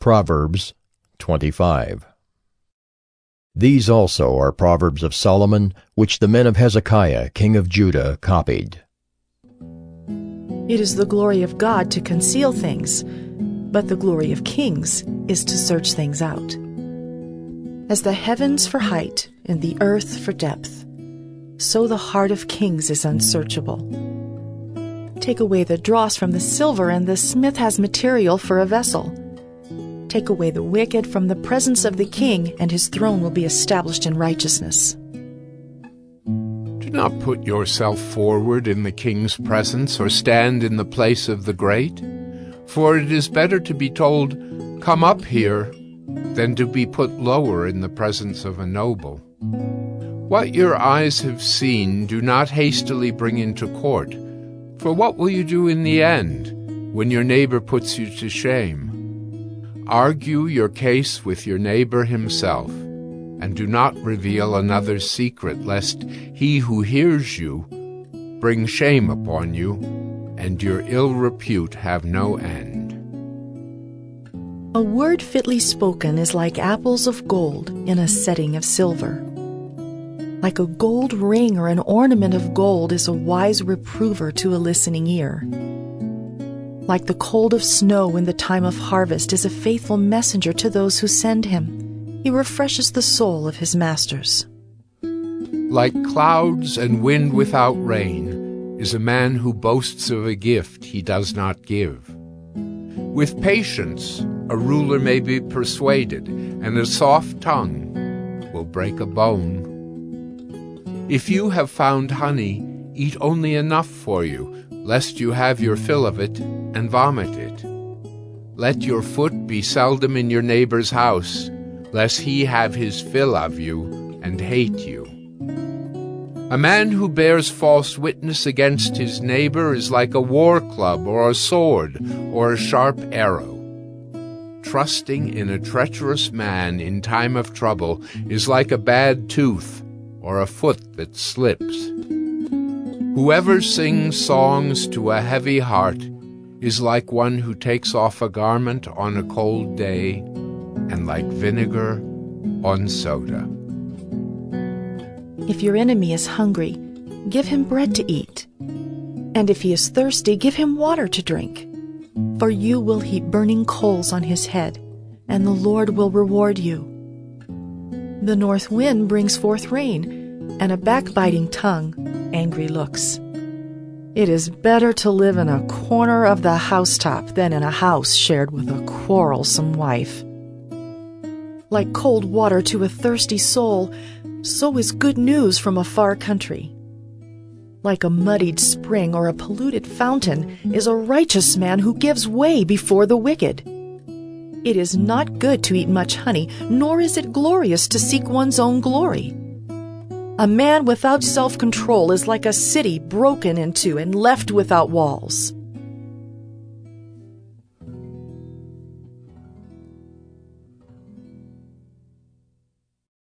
Proverbs 25. These also are proverbs of Solomon, which the men of Hezekiah king of Judah copied. It is the glory of God to conceal things, but the glory of kings is to search things out. As the heavens for height and the earth for depth, so the heart of kings is unsearchable. Take away the dross from the silver, and the smith has material for a vessel. Take away the wicked from the presence of the king, and his throne will be established in righteousness. Do not put yourself forward in the king's presence, or stand in the place of the great. For it is better to be told, "Come up here," than to be put lower in the presence of a noble. What your eyes have seen, do not hastily bring into court. For what will you do in the end, when your neighbor puts you to shame? Argue your case with your neighbor himself, and do not reveal another's secret, lest he who hears you bring shame upon you, and your ill repute have no end. A word fitly spoken is like apples of gold in a setting of silver. Like a gold ring or an ornament of gold is a wise reprover to a listening ear. Like the cold of snow in the time of harvest is a faithful messenger to those who send him. He refreshes the soul of his masters. Like clouds and wind without rain is a man who boasts of a gift he does not give. With patience a ruler may be persuaded, and a soft tongue will break a bone. If you have found honey, eat only enough for you, lest you have your fill of it and vomit it. Let your foot be seldom in your neighbor's house, lest he have his fill of you and hate you. A man who bears false witness against his neighbor is like a war club or a sword or a sharp arrow. Trusting in a treacherous man in time of trouble is like a bad tooth or a foot that slips. Whoever sings songs to a heavy heart is like one who takes off a garment on a cold day, and like vinegar on soda. If your enemy is hungry, give him bread to eat. And if he is thirsty, give him water to drink. For you will heap burning coals on his head, and the Lord will reward you. The north wind brings forth rain, and a backbiting tongue, angry looks. It is better to live in a corner of the housetop than in a house shared with a quarrelsome wife. Like cold water to a thirsty soul, so is good news from a far country. Like a muddied spring or a polluted fountain is a righteous man who gives way before the wicked. It is not good to eat much honey, nor is it glorious to seek one's own glory. A man without self-control is like a city broken into and left without walls.